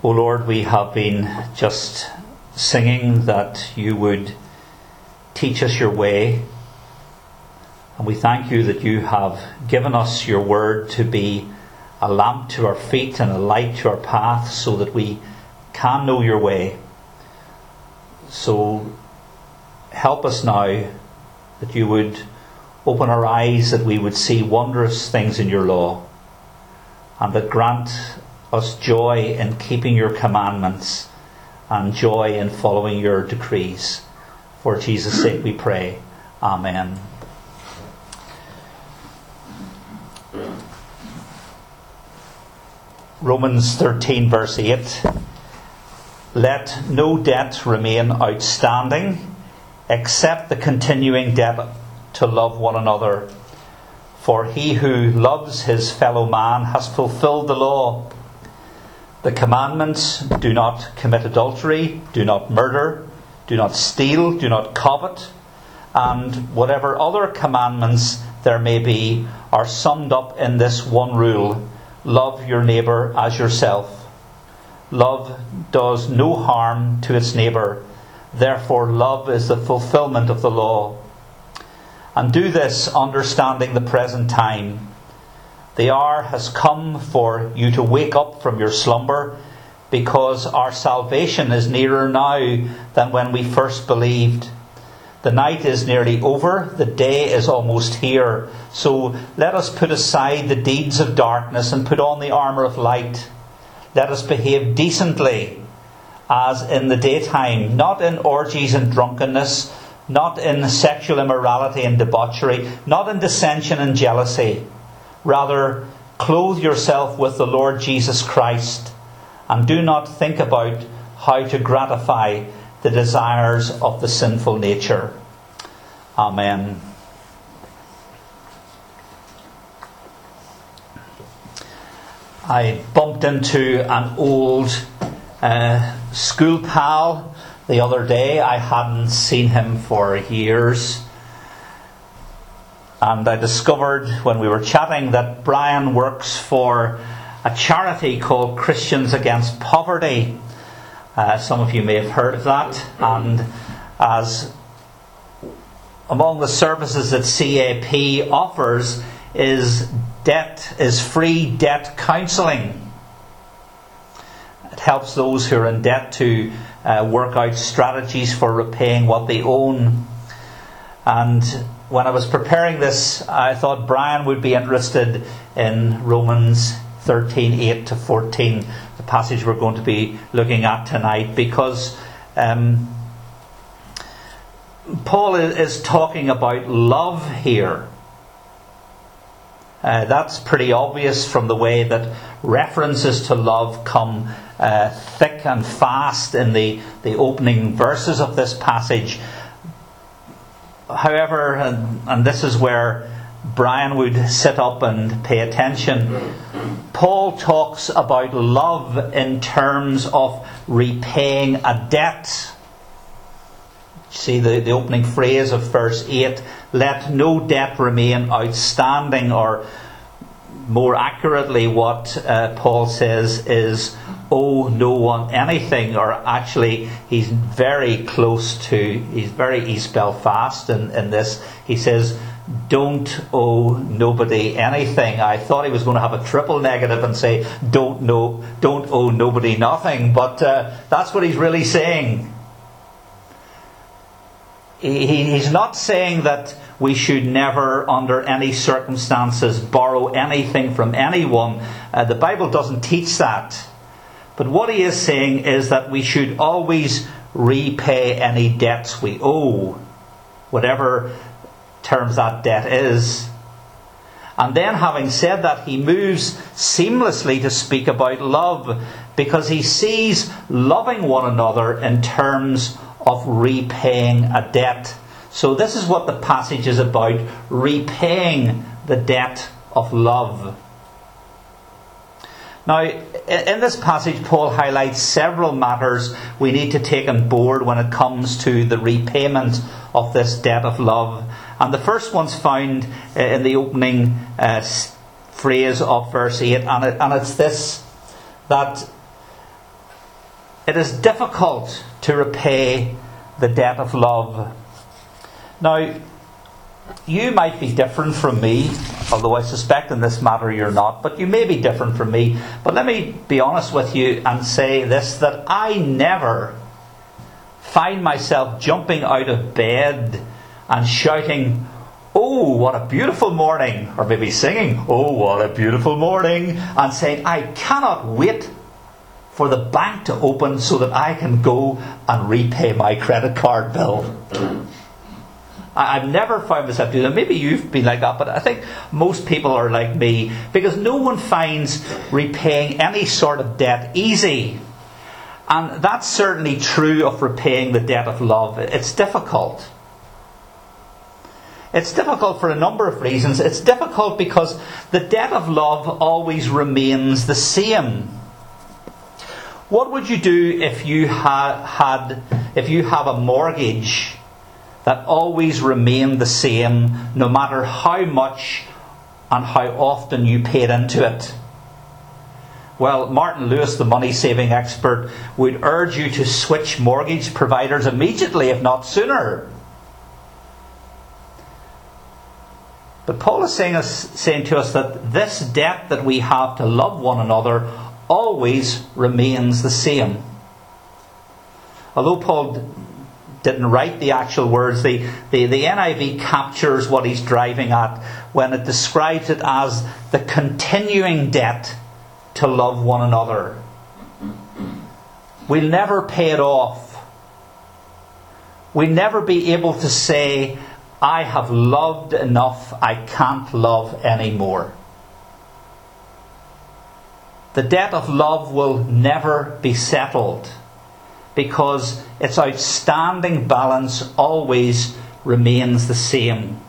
O Lord, we have been just singing that you would teach us your way. And we thank you that you have given us your word to be a lamp to our feet and a light to our path, so that we can know your way. So help us now, that you would open our eyes, that we would see wondrous things in your law, and that grant us joy in keeping your commandments and joy in following your decrees. For Jesus' sake we pray. Amen. Romans 13 verse 8. Let no debt remain outstanding, except the continuing debt to love one another. For he who loves his fellow man has fulfilled the law. The commandments: do not commit adultery, do not murder, do not steal, do not covet, and whatever other commandments there may be, are summed up in this one rule: love your neighbour as yourself. Love does no harm to its neighbour. Therefore, love is the fulfilment of the law. And do this, understanding the present time. The hour has come for you to wake up from your slumber, because our salvation is nearer now than when we first believed. The night is nearly over, the day is almost here. So let us put aside the deeds of darkness and put on the armour of light. Let us behave decently as in the daytime, not in orgies and drunkenness, not in sexual immorality and debauchery, not in dissension and jealousy. Rather, clothe yourself with the Lord Jesus Christ, and do not think about how to gratify the desires of the sinful nature. Amen. I bumped into an old school pal the other day. I hadn't seen him for years. And I discovered when we were chatting that Brian works for a charity called Christians Against Poverty. Some of you may have heard of that. And as among the services that CAP offers is free debt counselling. It helps those who are in debt to work out strategies for repaying what they own. And when I was preparing this, I thought Brian would be interested in Romans 13, 8 to 14, the passage we're going to be looking at tonight, because Paul is talking about love here. That's pretty obvious from the way that references to love come thick and fast in the opening verses of this passage. However, and this is where Brian would sit up and pay attention, Paul talks about love in terms of repaying a debt. See the opening phrase of verse 8, let no debt remain outstanding, or more accurately what Paul says is, owe no one anything, or actually he's very close to, he's spelled fast in this. He says, don't owe nobody anything. I thought he was going to have a triple negative and say, don't owe nobody nothing, but that's what he's really saying. He's not saying that we should never, under any circumstances, borrow anything from anyone. The Bible doesn't teach that. But what he is saying is that we should always repay any debts we owe, whatever terms that debt is. And then, having said that, he moves seamlessly to speak about love, because he sees loving one another in terms of repaying a debt. So this is what the passage is about: repaying the debt of love. Now, in this passage, Paul highlights several matters we need to take on board when it comes to the repayment of this debt of love. And the first one's found in the opening phrase of verse 8, and it's this, that It is difficult to repay the debt of love. Now, you might be different from me, although I suspect in this matter you're not, but you may be different from me. But let me be honest with you and say this, that I never find myself jumping out of bed and shouting, "Oh, what a beautiful morning," or maybe singing, "Oh, what a beautiful morning," and saying, "I cannot wait for the bank to open so that I can go and repay my credit card bill." I've never found myself doing that. Maybe you've been like that, but I think most people are like me, because no one finds repaying any sort of debt easy. And that's certainly true of repaying the debt of love. It's difficult. It's difficult for a number of reasons. It's difficult because the debt of love always remains the same. What would you do if you have a mortgage that always remained the same, no matter how much and how often you paid into it? Well, Martin Lewis, the money-saving expert, would urge you to switch mortgage providers immediately, if not sooner. But Paul is saying to us that this debt that we have to love one another always remains the same. Although Paul didn't write the actual words, the NIV captures what he's driving at when it describes it as the continuing debt to love one another. We'll never pay it off. We'll never be able to say, "I have loved enough, I can't love anymore." The debt of love will never be settled, because its outstanding balance always remains the same.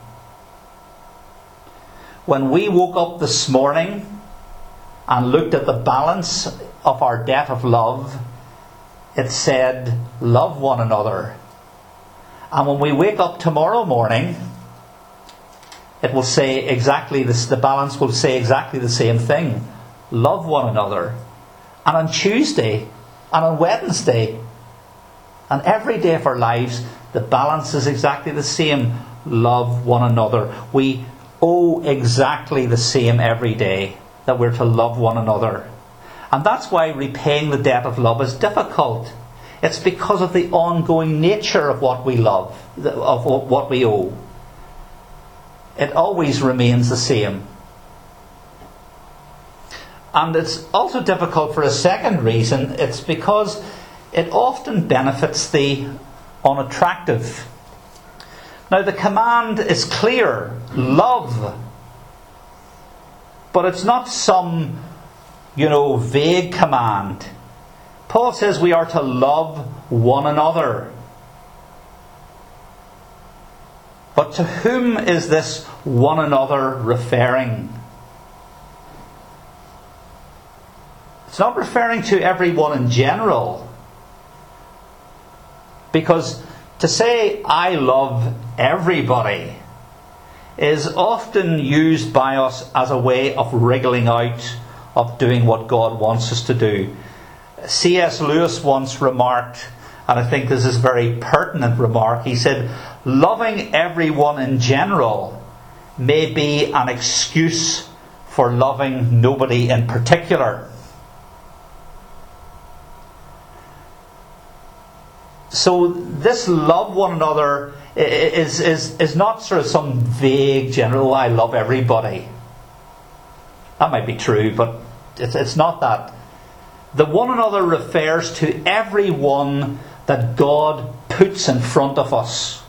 When we woke up this morning and looked at the balance of our debt of love, it said, "Love one another." And when we wake up tomorrow morning, it will say exactly this, the balance will say exactly the same thing. Love one another. And on Tuesday, and on Wednesday, and every day of our lives, the balance is exactly the same. Love one another. We owe exactly the same every day, that we're to love one another. And that's why repaying the debt of love is difficult. It's because of the ongoing nature of what we love, of what we owe. It always remains the same. And it's also difficult for a second reason. It's because it often benefits the unattractive. Now, the command is clear: love. But it's not some, vague command. Paul says we are to love one another. But to whom is this one another referring? It's not referring to everyone in general. Because to say "I love everybody" is often used by us as a way of wriggling out of doing what God wants us to do. C.S. Lewis once remarked, and I think this is a very pertinent remark, he said, "Loving everyone in general may be an excuse for loving nobody in particular." So this love one another is not sort of some vague general, "I love everybody." That might be true, but it's not that. The one another refers to everyone that God puts in front of us.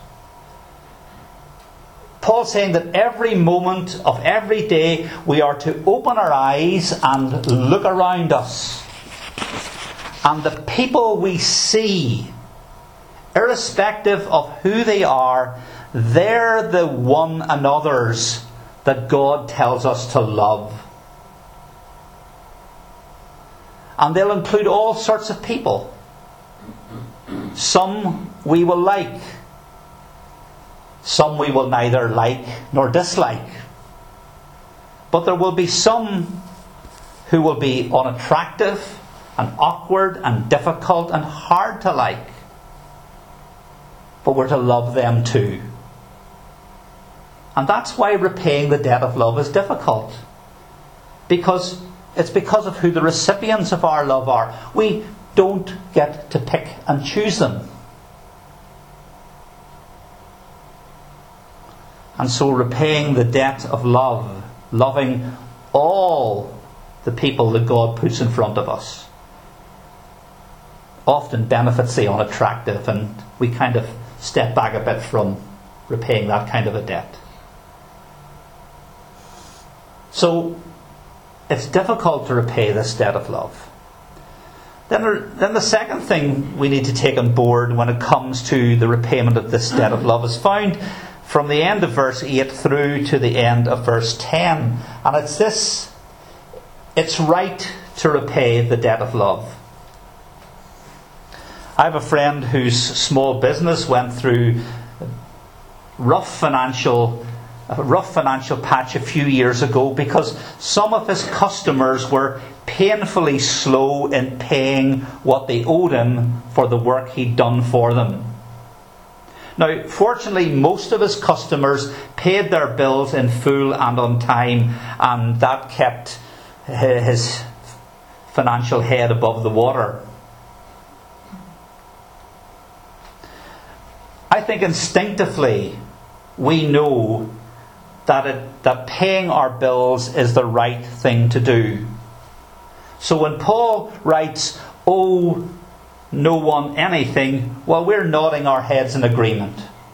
Paul's saying that every moment of every day we are to open our eyes and look around us. And the people we see, irrespective of who they are, they're the one another's that God tells us to love. And they'll include all sorts of people. Some we will like. Some we will neither like nor dislike. But there will be some who will be unattractive, and awkward and difficult and hard to like. But we're to love them too. And that's why repaying the debt of love is difficult. Because it's because of who the recipients of our love are. We don't get to pick and choose them. And so repaying the debt of love, loving all the people that God puts in front of us, often benefits the unattractive, and we kind of step back a bit from repaying that kind of a debt. So it's difficult to repay this debt of love. Then the second thing we need to take on board when it comes to the repayment of this debt of love is found from the end of verse 8 through to the end of verse 10. And it's this: it's right to repay the debt of love. I have a friend whose small business went through a rough financial patch a few years ago because some of his customers were painfully slow in paying what they owed him for the work he'd done for them. Now, fortunately, most of his customers paid their bills in full and on time, and that kept his financial head above the water. I think instinctively we know that paying our bills is the right thing to do. So when Paul writes, "Owe no one anything," well, we're nodding our heads in agreement.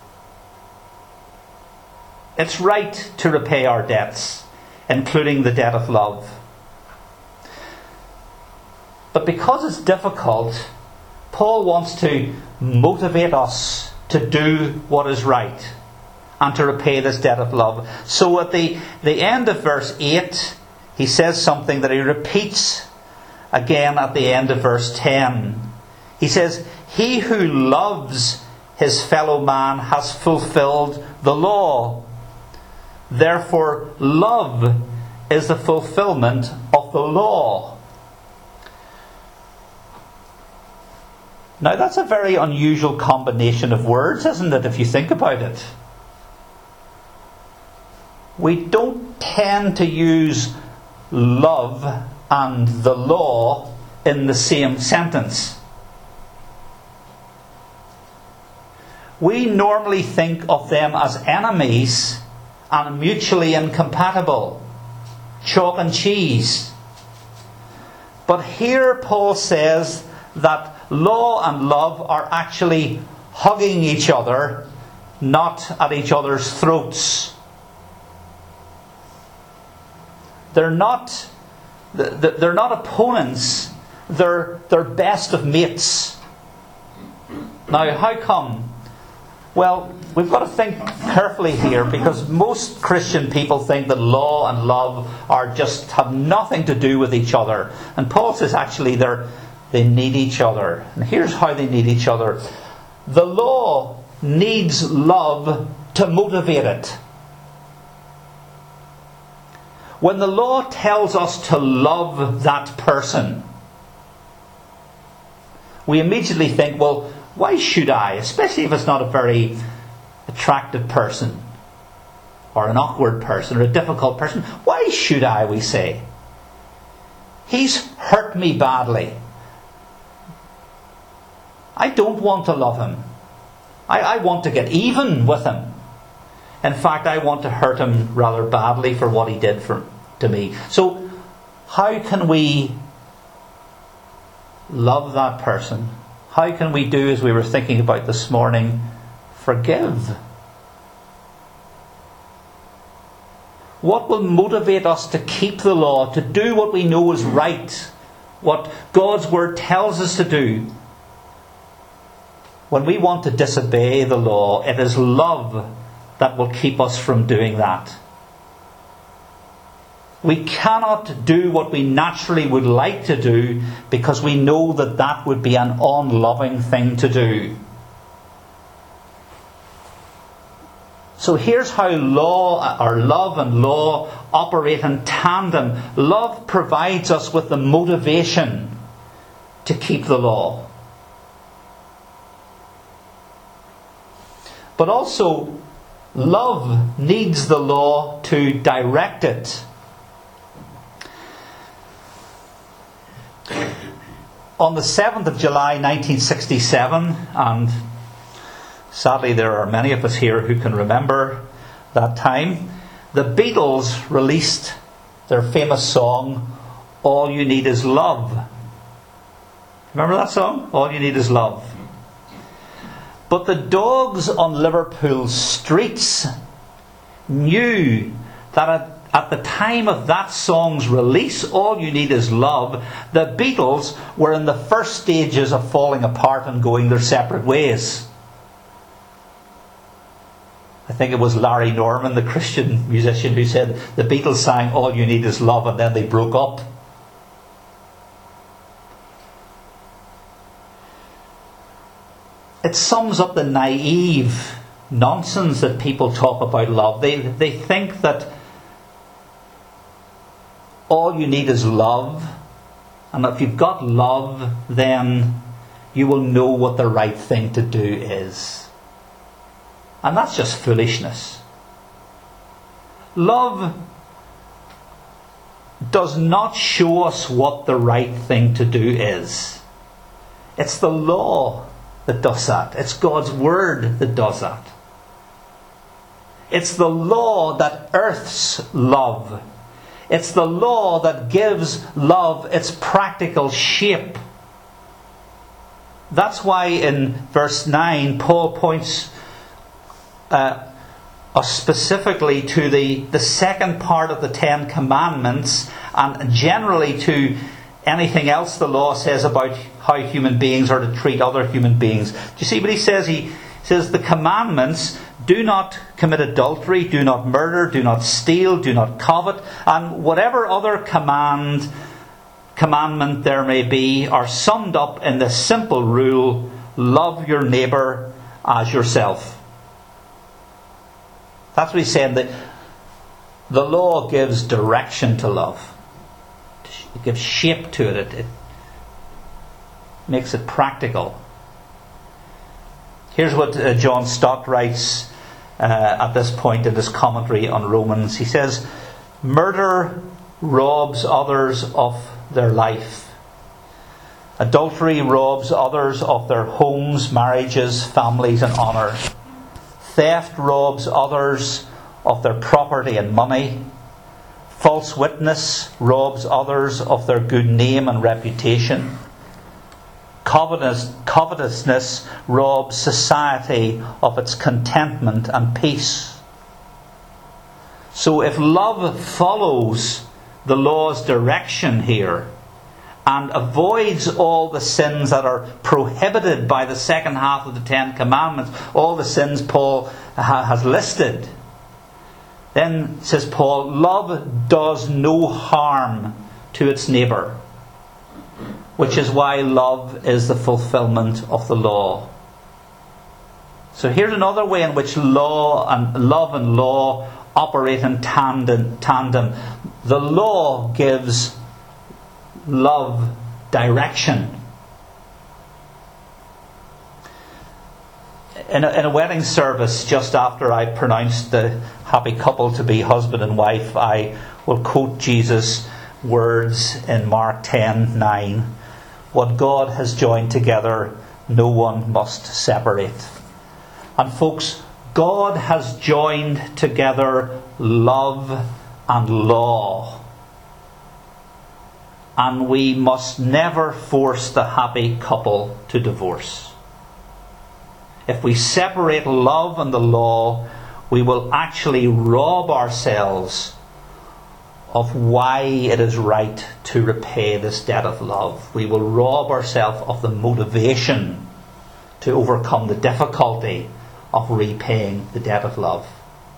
It's right to repay our debts, including the debt of love. But because it's difficult, Paul wants to motivate us to do what is right and to repay this debt of love. So at the end of verse 8, he says something that he repeats again at the end of verse 10. He says, "He who loves his fellow man has fulfilled the law. Therefore, love is the fulfillment of the law." Now, that's a very unusual combination of words, isn't it, if you think about it? We don't tend to use love and the law in the same sentence. We normally think of them as enemies and mutually incompatible. Chalk and cheese. But here Paul says that law and love are actually hugging each other, not at each other's throats. They're not opponents. They're best of mates. Now, how come? Well, we've got to think carefully here, because most Christian people think that law and love have nothing to do with each other. And Paul says actually they need each other. And here's how they need each other. The law needs love to motivate it. When the law tells us to love that person, we immediately think, well, why should I? Especially if it's not a very attractive person, or an awkward person, or a difficult person. Why should I, we say? He's hurt me badly. I don't want to love him. I want to get even with him. In fact, I want to hurt him rather badly for what he did to me. So, how can we love that person? How can we do, as we were thinking about this morning, forgive? What will motivate us to keep the law, to do what we know is right, what God's Word tells us to do? When we want to disobey the law, it is love that will keep us from doing that. We cannot do what we naturally would like to do because we know that would be an unloving thing to do. So here's how love and law operate in tandem. Love provides us with the motivation to keep the law. But also, love needs the law to direct it. On the 7th of July 1967, and sadly there are many of us here who can remember that time, the Beatles released their famous song, All You Need Is Love. Remember that song? All You Need Is Love. But the dogs on Liverpool's streets knew that at the time of that song's release, All You Need Is Love, the Beatles were in the first stages of falling apart and going their separate ways. I think it was Larry Norman, the Christian musician, who said the Beatles sang All You Need Is Love and then they broke up. It sums up the naive nonsense that people talk about love. They think that all you need is love, and if you've got love, then you will know what the right thing to do is. And that's just foolishness. Love does not show us what the right thing to do is. It's the law that does that. It's God's word that does that. It's the law that earths love. It's the law that gives love its practical shape. That's why in verse 9 Paul points us specifically to the second part of the Ten Commandments, and generally to anything else the law says about how human beings are to treat other human beings. Do you see what he says? He says the commandments: do not commit adultery, do not murder, do not steal, do not covet, and whatever other commandment there may be, are summed up in the simple rule: love your neighbour as yourself. That's what he's saying, that the law gives direction to love. It gives shape to it. It makes it practical. Here's what John Stott writes at this point in his commentary on Romans. He says, murder robs others of their life. Adultery robs others of their homes, marriages, families and honour. Theft robs others of their property and money. False witness robs others of their good name and reputation. Covetousness robs society of its contentment and peace. So if love follows the law's direction here and avoids all the sins that are prohibited by the second half of the Ten Commandments, all the sins Paul has listed, then, says Paul, love does no harm to its neighbour, which is why love is the fulfilment of the law. So here's another way in which love and law operate in tandem. The law gives love direction. In a wedding service, just after I pronounced the happy couple to be husband and wife, I will quote Jesus' words in Mark 10:9. What God has joined together, no one must separate. And folks, God has joined together love and law. And we must never force the happy couple to divorce. If we separate love and the law, we will actually rob ourselves of why it is right to repay this debt of love. We will rob ourselves of the motivation to overcome the difficulty of repaying the debt of love.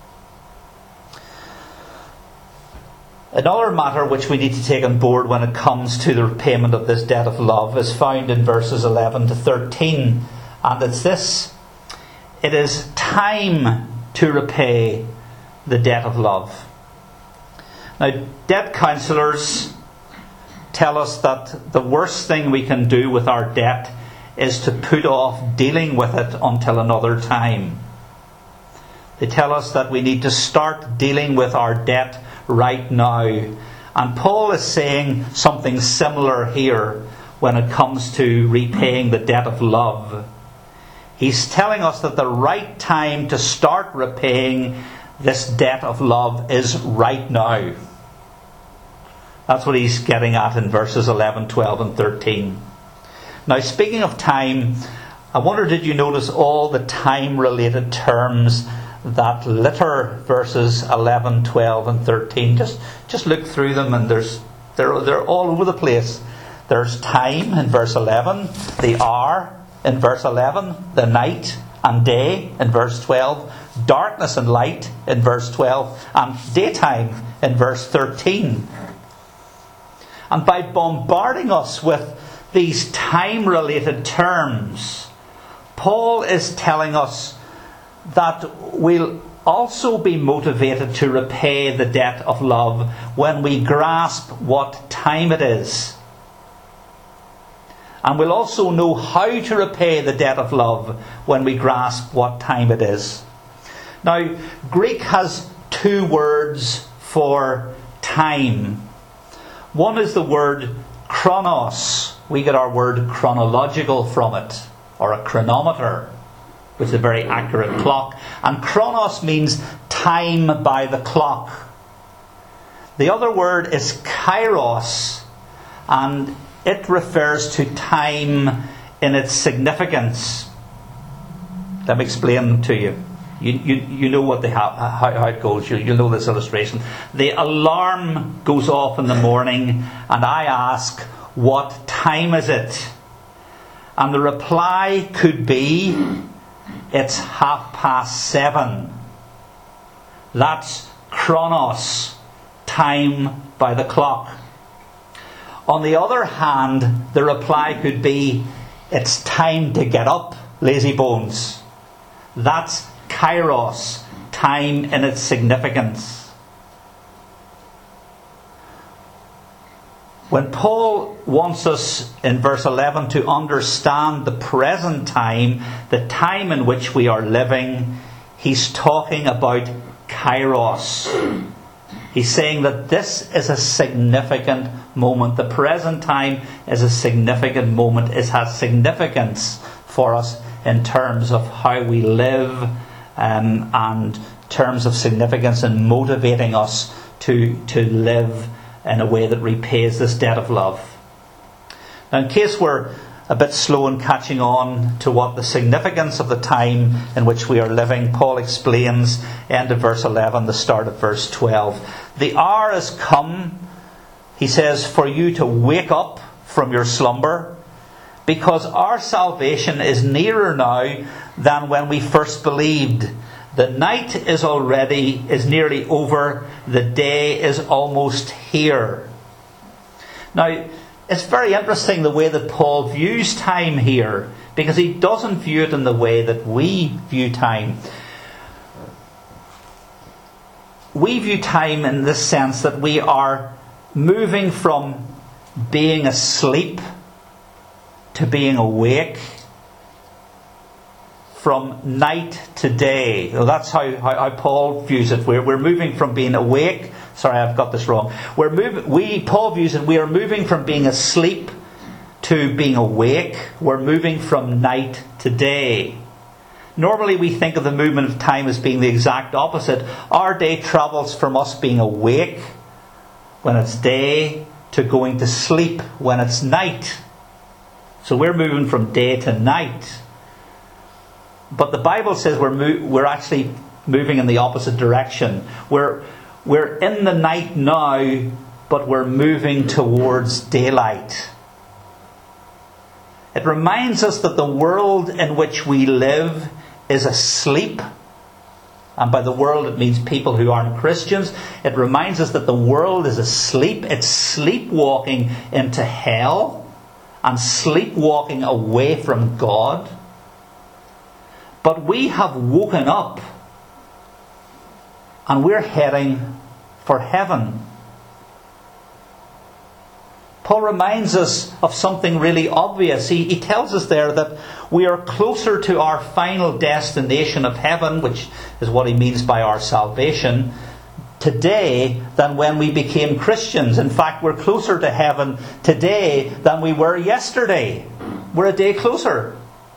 Another matter which we need to take on board when it comes to the repayment of this debt of love is found in verses 11 to 13. And it's this: it is time to repay the debt of love. Now, debt counsellors tell us that the worst thing we can do with our debt is to put off dealing with it until another time. They tell us that we need to start dealing with our debt right now. And Paul is saying something similar here when it comes to repaying the debt of love. He's telling us that the right time to start repaying this debt of love is right now. That's what he's getting at in verses 11, 12 and 13. Now, speaking of time, I wonder, did you notice all the time-related terms that litter verses 11, 12 and 13? Just look through them, and they're all over the place. There's time in verse 11, the hour in verse 11, the night and day in verse 12, darkness and light in verse 12, and daytime in verse 13. And by bombarding us with these time-related terms, Paul is telling us that we'll also be motivated to repay the debt of love when we grasp what time it is. And we'll also know how to repay the debt of love when we grasp what time it is. Now, Greek has two words for time. One is the word chronos. We get our word chronological from it, or a chronometer, which is a very accurate clock. And chronos means time by the clock. The other word is kairos, and it refers to time in its significance. Let me explain to you. You know what how it goes. You'll know this illustration. The alarm goes off in the morning, and I ask, what time is it? And the reply could be, it's 7:30. That's chronos, time by the clock. On the other hand, the reply could be, it's time to get up, lazy bones. That's kairos, time in its significance. When Paul wants us in verse 11 to understand the present time, the time in which we are living, he's talking about kairos. He's saying that this is a significant moment. The present time is a significant moment. It has significance for us in terms of how we live, and terms of significance in motivating us to live in a way that repays this debt of love. Now, in case we're a bit slow in catching on to what the significance of the time in which we are living, Paul explains, end of verse 11, the start of verse 12. The hour has come, he says, for you to wake up from your slumber, because our salvation is nearer now than when we first believed. The night is nearly over, the day is almost here. Now, it's very interesting the way that Paul views time here, because he doesn't view it in the way that we view time. We view time in this sense that we are moving from being asleep to being awake, from night to day. Well, that's how Paul views it. We're moving from being awake. Sorry, I've got this wrong. Paul views it. We are moving from being asleep to being awake. We're moving from night to day. Normally we think of the movement of time as being the exact opposite. Our day travels from us being awake when it's day to going to sleep when it's night. So we're moving from day to night. But the Bible says we're actually moving in the opposite direction. We're in the night now, but we're moving towards daylight. It reminds us that the world in which we live is asleep. And by the world it means people who aren't Christians. It reminds us that the world is asleep. It's sleepwalking into hell and sleepwalking away from God. But we have woken up and we're heading for heaven. Paul reminds us of something really obvious. He tells us there that we are closer to our final destination of heaven, which is what he means by our salvation, today than when we became Christians. In fact, we're closer to heaven today than we were yesterday. We're a day closer.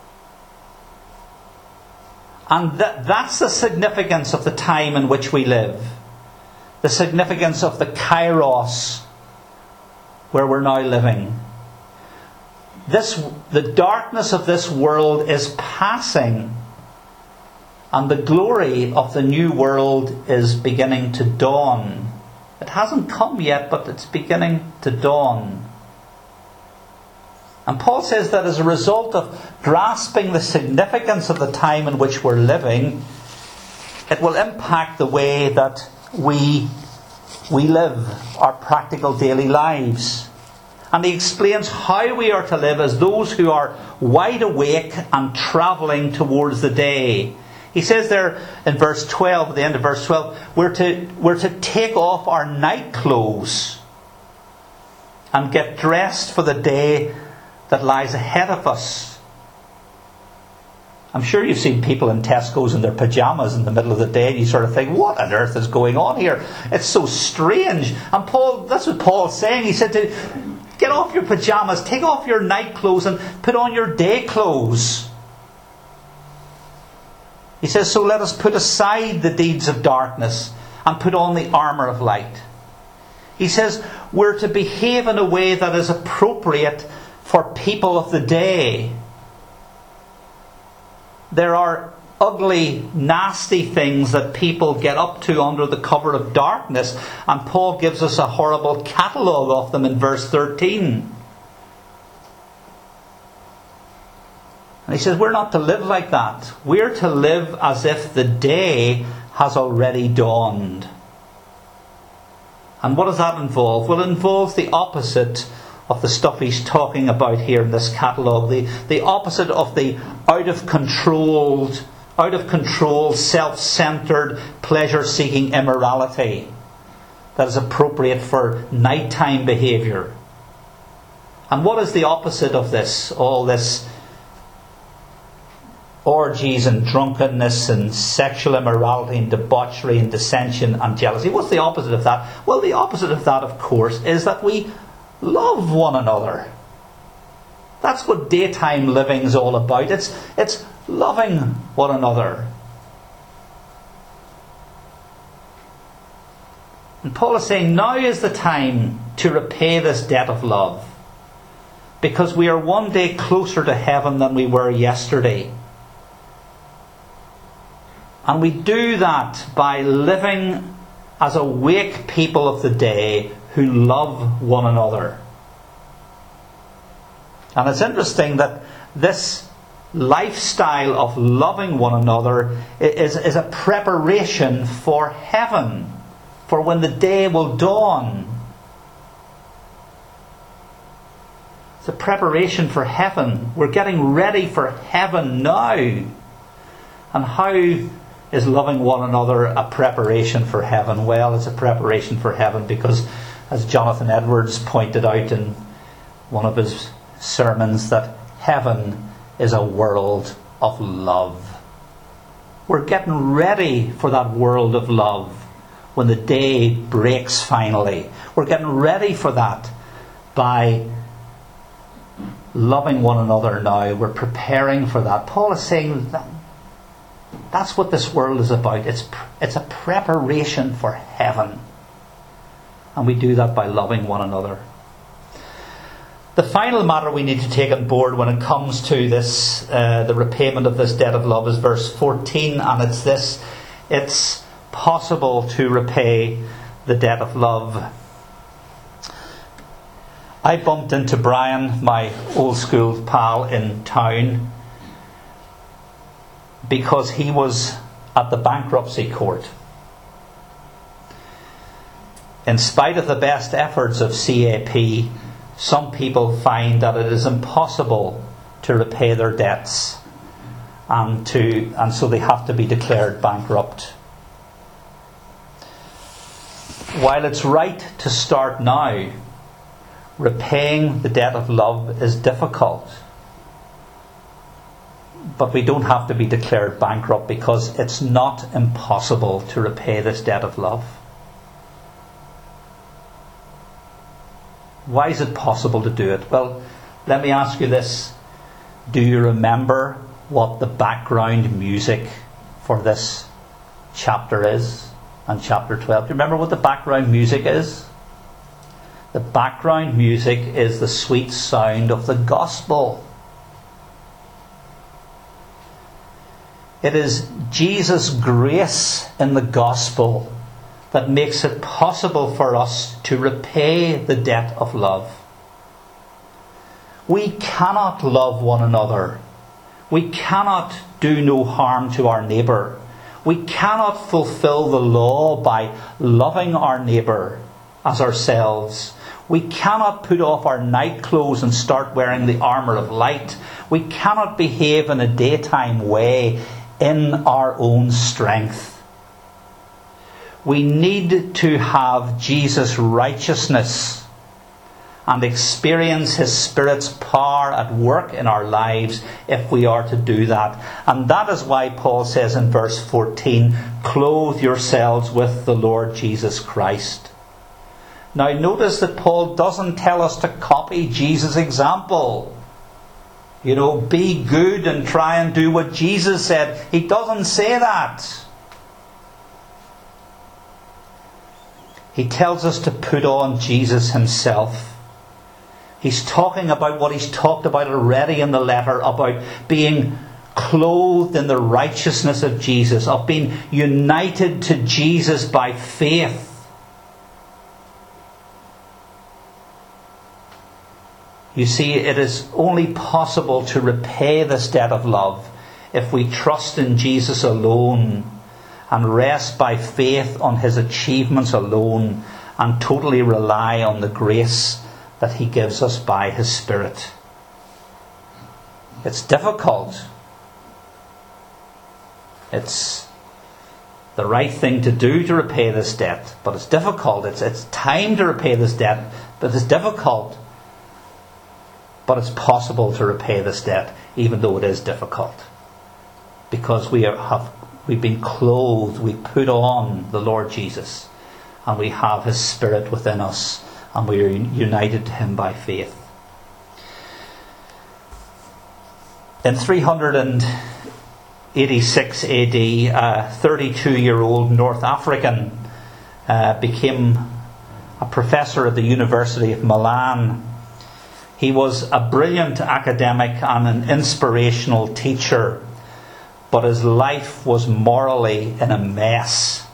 And that's the significance of the time in which we live. The significance of the kairos where we're now living. The darkness of this world is passing, and the glory of the new world is beginning to dawn. It hasn't come yet, but it's beginning to dawn. And Paul says that as a result of grasping the significance of the time in which we're living, it will impact the way that we live our practical daily lives. And he explains how we are to live as those who are wide awake and travelling towards the day. He says there in verse 12, at the end of verse 12, we're to take off our night clothes and get dressed for the day that lies ahead of us. I'm sure you've seen people in Tesco's in their pyjamas in the middle of the day, and you sort of think, what on earth is going on here? It's so strange. And that's what Paul's saying. He said to get off your pyjamas, take off your night clothes and put on your day clothes. He says, so let us put aside the deeds of darkness and put on the armour of light. He says we're to behave in a way that is appropriate for people of the day. There are ugly, nasty things that people get up to under the cover of darkness, and Paul gives us a horrible catalogue of them in verse 13. And he says we're not to live like that. We're to live as if the day has already dawned. And what does that involve? Well, it involves the opposite of the stuff he's talking about here in this catalogue. The opposite of the out of control, self-centred, pleasure-seeking immorality that is appropriate for nighttime behaviour. And what is the opposite of this? All this orgies and drunkenness and sexual immorality and debauchery and dissension and jealousy. What's the opposite of that? Well, the opposite of that, of course, is that we love one another. That's what daytime living is all about. It's loving one another. And Paul is saying now is the time to repay this debt of love, because we are one day closer to heaven than we were yesterday. And we do that by living as awake people of the day who love one another. And it's interesting that this lifestyle of loving one another is a preparation for heaven, for when the day will dawn. It's a preparation for heaven. We're getting ready for heaven now. And how is loving one another a preparation for heaven? Well, it's a preparation for heaven because, as Jonathan Edwards pointed out in one of his sermons, that heaven is a world of love. We're getting ready for that world of love when the day breaks finally. We're getting ready for that by loving one another now. We're preparing for that. Paul is saying that's what this world is about. It's a preparation for heaven. And we do that by loving one another. The final matter we need to take on board when it comes to this, the repayment of this debt of love, is verse 14, and it's this: it's possible to repay the debt of love. I bumped into Brian, my old school pal, in town because he was at the bankruptcy court. In spite of the best efforts of CAP, some people find that it is impossible to repay their debts, and so they have to be declared bankrupt. While it's right to start now, Repaying the debt of love is difficult. But we don't have to be declared bankrupt, because it's not impossible to repay this debt of love. Why is it possible to do it? Well, let me ask you this. Do you remember what the background music for this chapter is? And chapter 12. Do you remember what the background music is? The background music is the sweet sound of the gospel. It is Jesus' grace in the gospel that makes it possible for us to repay the debt of love. We cannot love one another. We cannot do no harm to our neighbour. We cannot fulfill the law by loving our neighbour as ourselves. We cannot put off our night clothes and start wearing the armour of light. We cannot behave in a daytime way in our own strength. We need to have Jesus' righteousness and experience His Spirit's power at work in our lives if we are to do that. And that is why Paul says in verse 14, clothe yourselves with the Lord Jesus Christ. Now notice that Paul doesn't tell us to copy Jesus' example. Be good and try and do what Jesus said. He doesn't say that. He tells us to put on Jesus Himself. He's talking about what he's talked about already in the letter, about being clothed in the righteousness of Jesus, of being united to Jesus by faith. You see, it is only possible to repay this debt of love if we trust in Jesus alone and rest by faith on His achievements alone and totally rely on the grace that He gives us by His Spirit. It's difficult. It's the right thing to do to repay this debt, but it's difficult. It's time to repay this debt, but it's difficult. But it's possible to repay this debt, even though it is difficult. Because we've been clothed, we put on the Lord Jesus, and we have His Spirit within us, and we are united to Him by faith. In 386 AD, a 32-year-old North African became a professor at the University of Milan. He was a brilliant academic and an inspirational teacher, but his life was morally in a mess.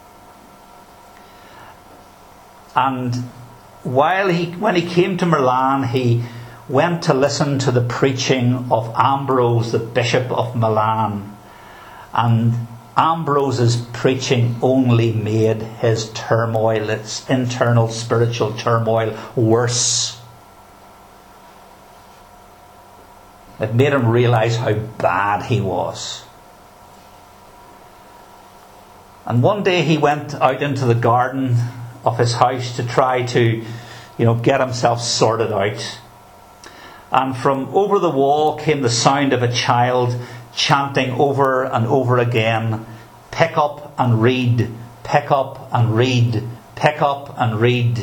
And when he came to Milan, he went to listen to the preaching of Ambrose, the Bishop of Milan. And Ambrose's preaching only made his turmoil, his internal spiritual turmoil, worse. It made him realise how bad he was. And one day he went out into the garden of his house to try to, get himself sorted out. And from over the wall came the sound of a child chanting over and over again, "Pick up and read, pick up and read, pick up and read."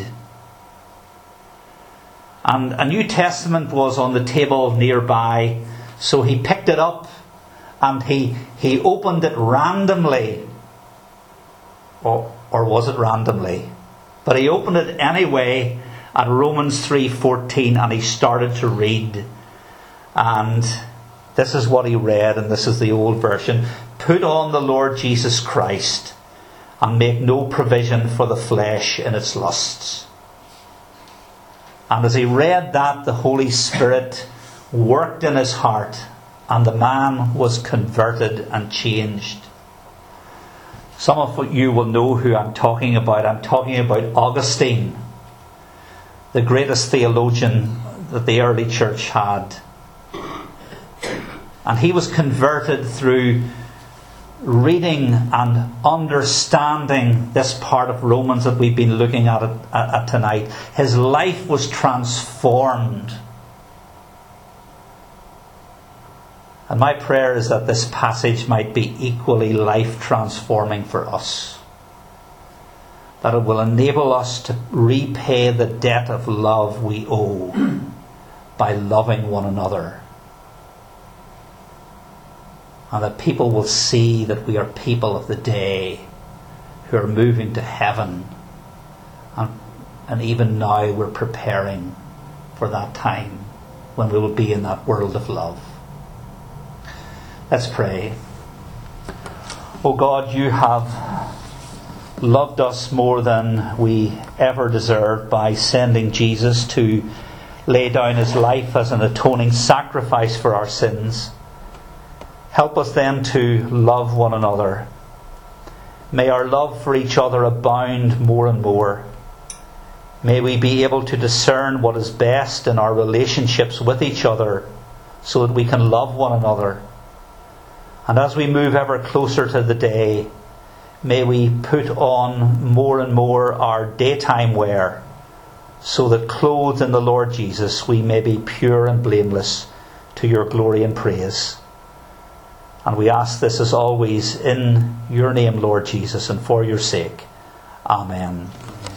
And a New Testament was on the table nearby, so he picked it up and he opened it randomly. Or was it randomly? But he opened it anyway at Romans 3:14 and he started to read. And this is what he read, and this is the old version. "Put on the Lord Jesus Christ and make no provision for the flesh in its lusts." And as he read that, the Holy Spirit worked in his heart, and the man was converted and changed. Some of you will know who I'm talking about. I'm talking about Augustine, the greatest theologian that the early church had. And he was converted through reading and understanding this part of Romans that we've been looking at tonight, his life was transformed. And my prayer is that this passage might be equally life transforming for us. That it will enable us to repay the debt of love we owe by loving one another. And that people will see that we are people of the day who are moving to heaven. And even now we're preparing for that time when we will be in that world of love. Let's pray. Oh God, you have loved us more than we ever deserved by sending Jesus to lay down his life as an atoning sacrifice for our sins. Help us then to love one another. May our love for each other abound more and more. May we be able to discern what is best in our relationships with each other so that we can love one another. And as we move ever closer to the day, may we put on more and more our daytime wear, so that clothed in the Lord Jesus we may be pure and blameless to your glory and praise. And we ask this as always in your name, Lord Jesus, and for your sake. Amen.